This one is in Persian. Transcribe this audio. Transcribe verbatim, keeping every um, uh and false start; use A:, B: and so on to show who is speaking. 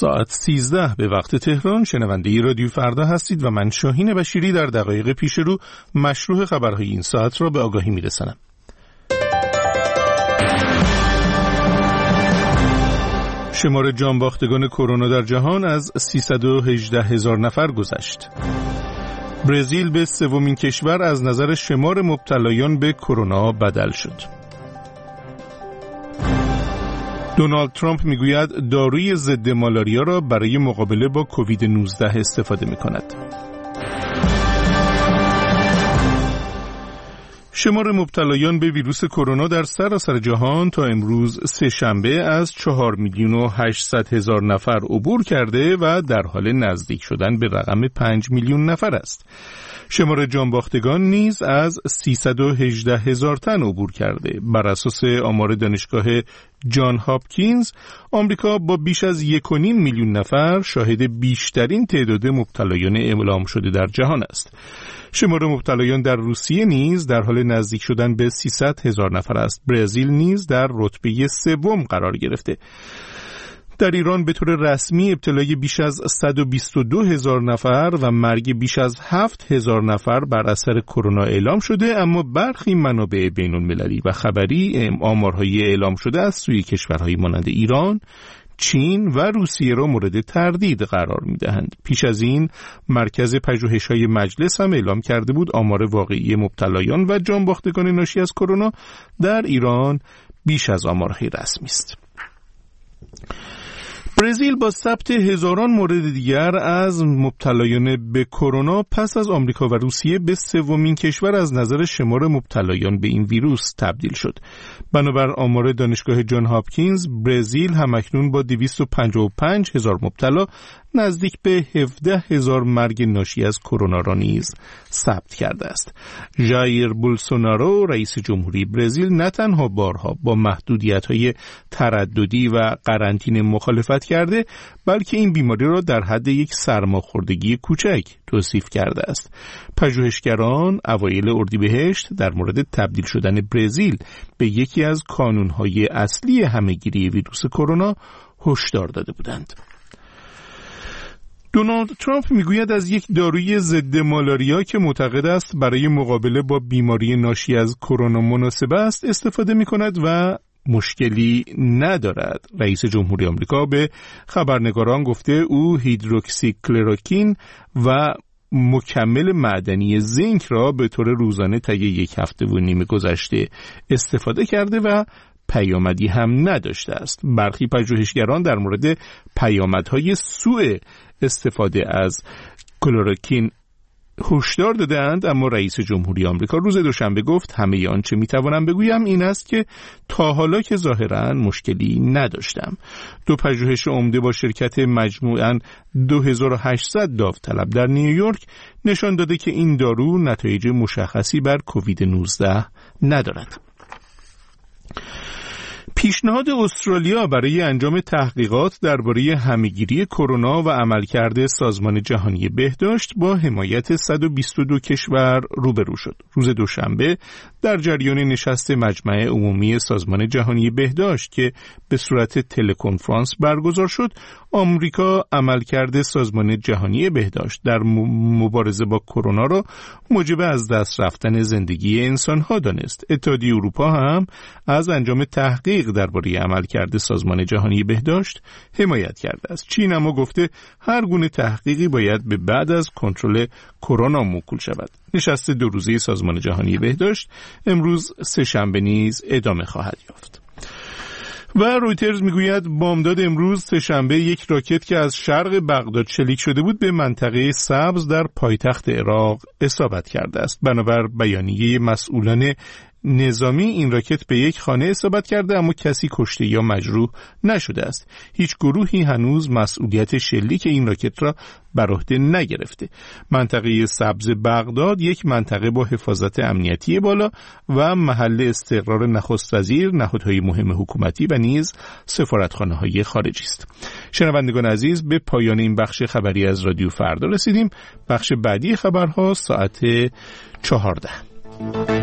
A: ساعت سیزده به وقت تهران. شنونده رادیو فردا هستید و من شاهین بشیری در دقایق پیش رو مشروع خبرهای این ساعت را به آگاهی میرسانم. شمار جانباختگان کرونا در جهان از سیصد و هجده هزار نفر گذشت. برزیل به سومین کشور از نظر شمار مبتلایان به کرونا بدل شد. دونالد ترامپ میگوید داروی ضد مالاریا را برای مقابله با کووید نوزده استفاده می‌کند. شمار مبتلایان به ویروس کرونا در سراسر جهان تا امروز سه شنبه از چهار میلیون و هشتصد هزار نفر عبور کرده و در حال نزدیک شدن به رقم پنج میلیون نفر است. شمار جانباختگان نیز از سیصد و هجده هزار تن عبور کرده. بر اساس آمار دانشگاه جان هاپکینز، آمریکا با بیش از یک و نیم میلیون نفر شاهد بیشترین تعداد مبتلایان اعلام شده در جهان است. شمار مبتلایان در روسیه نیز در حال نزدیک شدن به سیصد هزار نفر است. برزیل نیز در رتبه سوم قرار گرفته. در ایران به طور رسمی ابتلای بیش از صد و بیست و دو هزار نفر و مرگ بیش از هفت هزار نفر بر اثر کرونا اعلام شده، اما برخی منابع بین المللی و خبری آمارهای اعلام شده از سوی کشورهای مانند ایران، چین و روسیه را مورد تردید قرار می‌دهند. پیش از این مرکز پژوهش‌های مجلس هم اعلام کرده بود آمار واقعی مبتلایان و جانباختگان ناشی از کرونا در ایران بیش از آمارهای رسمی است. برزیل با ثبت هزاران مورد دیگر از مبتلایان به کرونا پس از آمریکا و روسیه به سومین کشور از نظر شمار مبتلایان به این ویروس تبدیل شد. بنابر آمار دانشگاه جان هاپکینز، برزیل همکنون با دویست و پنجاه و پنج هزار مبتلا نزدیک به هفده هزار مرگ ناشی از کرونا را نیز ثبت کرده است. ژایر بولسونارو، رئیس جمهوری برزیل، نه تنها بارها با محدودیت‌های ترددی و قرنطینه مخالفت کرده، بلکه این بیماری را در حد یک سرماخوردگی کوچک توصیف کرده است. پژوهشگران اوایل اردیبهشت در مورد تبدیل شدن برزیل به یکی از کانون‌های اصلی همه‌گیری ویروس کرونا هشدار داده بودند. دونالد ترامپ میگوید از یک داروی ضد مالاریا که معتقد است برای مقابله با بیماری ناشی از کرونا مناسب است استفاده می‌کند و مشکلی ندارد. رئیس جمهوری آمریکا به خبرنگاران گفته او هیدروکسی کلروکین و مکمل معدنی زینک را به طور روزانه طی یک هفته و نیم گذشته استفاده کرده و پیامدی هم نداشته است. برخی پژوهشگران در مورد پیامدهای سوء استفاده از کلروکین هشدار دادند، اما رئیس جمهوری آمریکا روز دوشنبه گفت همه آنچه میتوانم بگویم این است که تا حالا که ظاهراً مشکلی نداشتم. دو پژوهش عمده با شرکت مجموعاً دو هزار و هشتصد داوطلب در نیویورک نشان داده که این دارو نتایج مشخصی بر کووید نوزده ندارد. پیشنهاد استرالیا برای انجام تحقیقات درباره همه‌گیری کرونا و عملکرد سازمان جهانی بهداشت با حمایت صد و بیست و دو کشور روبرو شد. روز دوشنبه در جریان نشست مجمع عمومی سازمان جهانی بهداشت که به صورت تلکنفرانس برگزار شد، آمریکا عملکرد سازمان جهانی بهداشت در مبارزه با کرونا را موجب از دست رفتن زندگی انسان‌ها دانست. اتحادیه اروپا هم از انجام تحقیق درباره عملکرد سازمان جهانی بهداشت حمایت کرده است. چین اما گفته هر گونه تحقیقی باید به بعد از کنترل کرونا موکول شود. نشست دو روزه سازمان جهانی بهداشت امروز سه شنبه نیز ادامه خواهد یافت. و رویترز میگوید بامداد امروز سه شنبه یک راکت که از شرق بغداد شلیک شده بود به منطقه سبز در پایتخت عراق اصابت کرده است. بنابر بیانیه مسئولان نظامی این راکت به یک خانه اصابت کرده، اما کسی کشته یا مجروح نشده است. هیچ گروهی هنوز مسئولیت شلیک این راکت را بر عهده نگرفته. منطقه سبز بغداد یک منطقه با حفاظت امنیتی بالا و محل استقرار نخست وزیر، نهادهای مهم حکومتی و نیز سفارتخانه‌های خارجی است. شنوندگان عزیز، به پایان این بخش خبری از رادیو فردا رسیدیم. بخش بعدی خبرها ساعت چهارده.